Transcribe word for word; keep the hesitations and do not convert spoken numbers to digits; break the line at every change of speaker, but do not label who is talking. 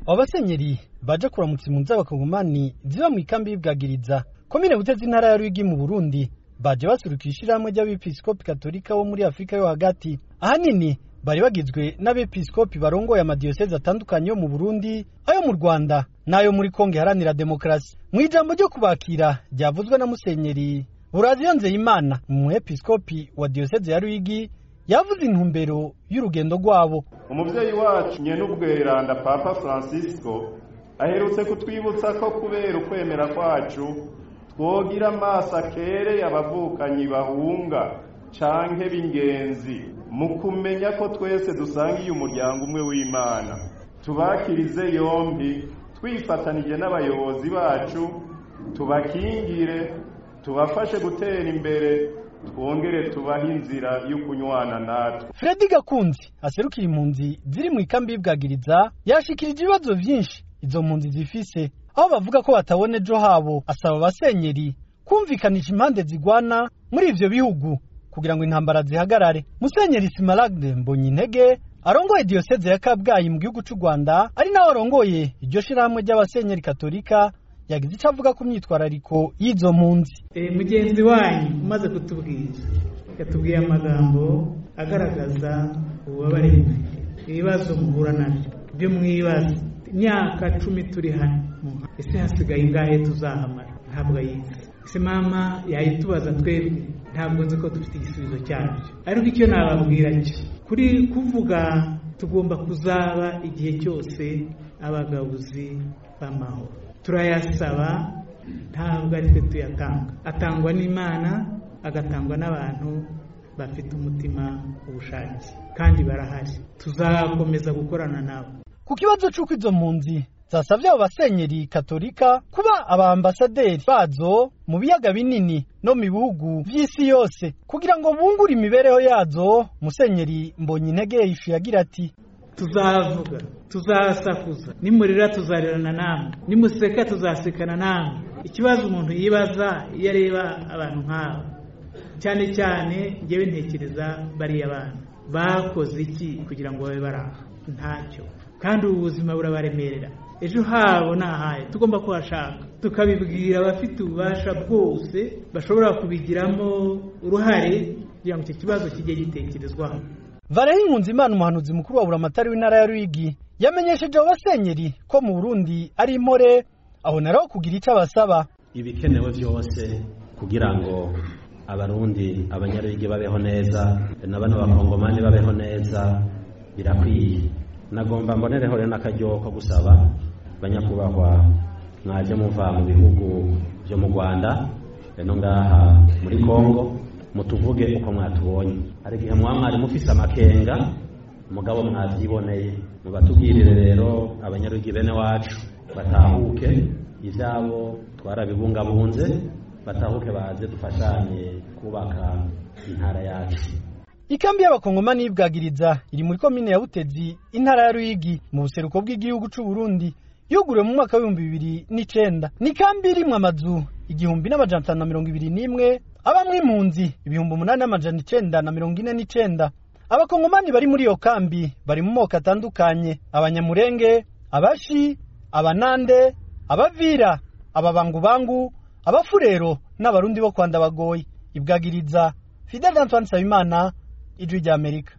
abasenyeri baje kuramutsa impunzi z'abakongomani ziba mu ikambi y'Ibwagiriza komine Butezi intara ya Ruyigi mu Burundi baje basurukira ishirahamwe ry'abepiskopi katolika bo muri Afrika yo hagati. Ahanini bari bagizwe n'abepiskopi barongoye amadiyoseze atandukanye yo mu Burundi, ayo mu Rwanda nayo muri Kongo Iharanira Demokarasi. Mu ijambo ryo kubakira ryavuzwe na Musenyeri Buraziyo Nzeyimana, umwepiskopi wa diyoseze ya Ruyigi, yavuze intumbero y'urugendo rwabo.
Umuvyeyi wacu nyen'ubweranda Papa Francisco aherutse kutwibutsa ko kubera ukwemera kwacu twogira amaso akereye abavukanyi bahunga canke b'ingenzi mu kumenya ko twese dusangiye umuryango umwe w'Imana. Tubakirize yombi twifatanije n'abayobozi bacu, tubakingire, tubafashe gutera imbere, twongere tubaha inzira yo kunywana natwe.
Fredi Gakunzi aserukira impunzi ziri mu ikambi y'Ibwagiriza yashikirije ibibazo vyinshi izo mpunzi zifise, aho bavuga ko batabona ejo habo. Asaba abasenyeri kumvikanisha impande zigwana muri ivyo bihugu kugira ngo intambara zihagarare. Musenyeri Smaragde Mbonyintege arongoye diyoseze ya Kabgayi mu gihugu c'u Rwanda, ari nawe arongoye iryo shirahamwe ry'abasenyeri katolika, yagize ico avuga ku myitwarariko y'izo mpunzi.
E, mugenzi wanyu umaze kutubwira yatubwiye amagambo agaragaza ububabare ibibazo muhura nabyo byo mwibaza. Imyaka cumi turi hano, ese hasigaye ingahe tuzahamara? Ntabwo ayizi. Ese mama yayitubaza twebwe? Ntabwo nzi ko dufite igisubizo cyabyo. Ariko icyo nababwira cyo kuri kuvuga tugomba kuzaba igihe cyose abagabuzi b'amahoro. Turayasaba, ntabwo ari twe tuyatanga, atangwa n'Imana, agatangwa n'abantu bafite umutima ubushake kandi barahari. Tuzakomeza gukorana nabo.
Ku kibazo c'uko izo mpunzi zasavye abo basenyeri katolika kuba abaambasaderi bazo mu biyaga binini no mu bihugu vy'isi yose kugira ngo bungure imibereho yazo, Musenyeri Mbonyintege yishuye agira ati:
tuzavuga, tuzasakuza, nimurira tuzarirana namwe, nimuseka tuzasekana namwe. Ikibazo umuntu yibaza iyo areba abantu nk'abo, cyane cyane ngewe ntekereza bariya bana bakoze iki kugira ngo babe baraha? Ntacyo. Kandi ubuzima burabaremerera, ejo habo nahaye tugomba kuhashaka, tukabibwira abafite ububasha bwose bashobora kubigiramo uruhare kugira ngo icyo kibazo kijye gitekerezwaho.
Valerie Nkunzimana, umuhanuzi mukuru wa buramatari w'intara ya Ruyigi, yamenyesheje abo basenyeri ko mu Burundi ari impore, aho naraho kugira icyo abasaba.
Ibikenewe byose kugira ngo abarundi abanyaruyigi babeho neza n'abana b'abakongomani babeho neza birakwiye. Nagomba mbonereho rero n'akaryo ko gusaba banyakubahwa mwaje muva mu bihugu byo mu Rwanda no ngaha muri Kongo, mutuvuge uko mwatubonye. Hari igihe mwamwari mufise amakenga mugabo mwavyiboneye, mubatubwirire rero abanyaruyigi bene wacu batahuke, ivyabo twarabibungabunze, batahuke baze dufashanye kubaka intara yacu.
Ikambi y'abakongomani y'Ibwagiriza iri muri komine ya Butezi intara ya Ruyigi mu buseruko bw'igihugu c'u Burundi, yuguriwe mu mwaka w'ibihumbi bibiri n'icenda. Ni kambi irimwo amazu igihumbi n'amajana atanu na mirongo ibiri n'imwe, abamwe impunzi ibihumbi umunani n'amajana icenda na mirongo ine n'icenda. Abakongomani bari muri iyo kambi bari mu moko atandukanye: Abanyamurenge, Abashi, Abanande, Abavira, Ababangubangu, Abafurero n'Abarundi bo kwanda bagoye. Ibwagiriza, Fidel Antoine Nsabimana, Ijwi ry'Amerika.